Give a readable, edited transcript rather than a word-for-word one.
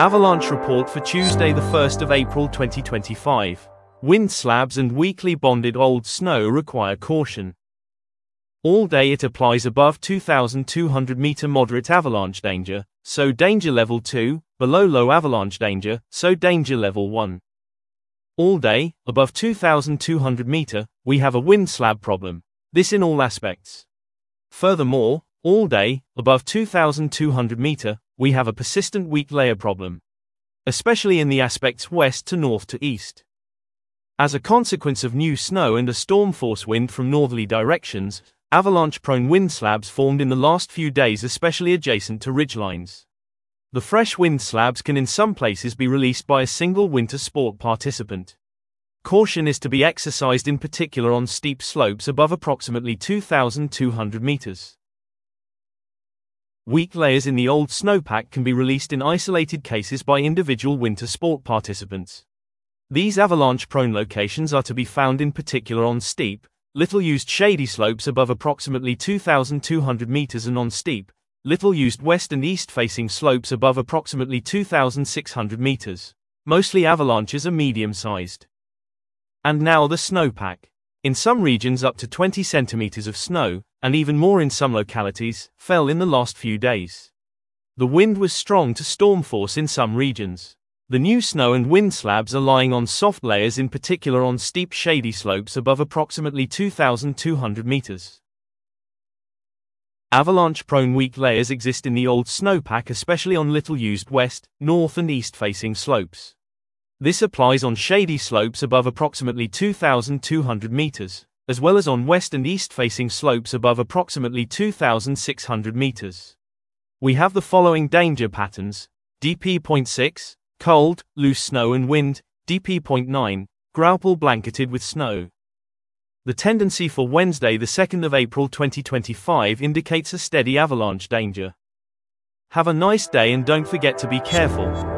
Avalanche report for Tuesday the 1st of April 2025. Wind slabs and weakly bonded old snow require caution. All day it applies above 2,200 meter moderate avalanche danger, so danger level 2, below low avalanche danger, so danger level 1. All day, above 2,200 meter, we have a wind slab problem. This in all aspects. Furthermore, all day, above 2,200 meter, we have a persistent weak layer problem, especially in the aspects west to north to east. As a consequence of new snow and a storm force wind from northerly directions, avalanche-prone wind slabs formed in the last few days, especially adjacent to ridgelines. The fresh wind slabs can in some places be released by a single winter sport participant. Caution is to be exercised in particular on steep slopes above approximately 2,200 meters. Weak layers in the old snowpack can be released in isolated cases by individual winter sport participants. These avalanche-prone locations are to be found in particular on steep, little-used shady slopes above approximately 2,200 meters and on steep, little-used west and east-facing slopes above approximately 2,600 meters. Mostly avalanches are medium-sized. And now the snowpack. In some regions up to 20 centimeters of snow, and even more in some localities, fell in the last few days. The wind was strong to storm force in some regions. The new snow and wind slabs are lying on soft layers, in particular on steep shady slopes above approximately 2,200 meters. Avalanche-prone weak layers exist in the old snowpack, especially on little-used west, north and east-facing slopes. This applies on shady slopes above approximately 2,200 meters, as well as on west and east-facing slopes above approximately 2,600 meters. We have the following danger patterns: DP.6, cold, loose snow and wind; DP.9, graupel blanketed with snow. The tendency for Wednesday the 2nd of April 2025 indicates a steady avalanche danger. Have a nice day and don't forget to be careful.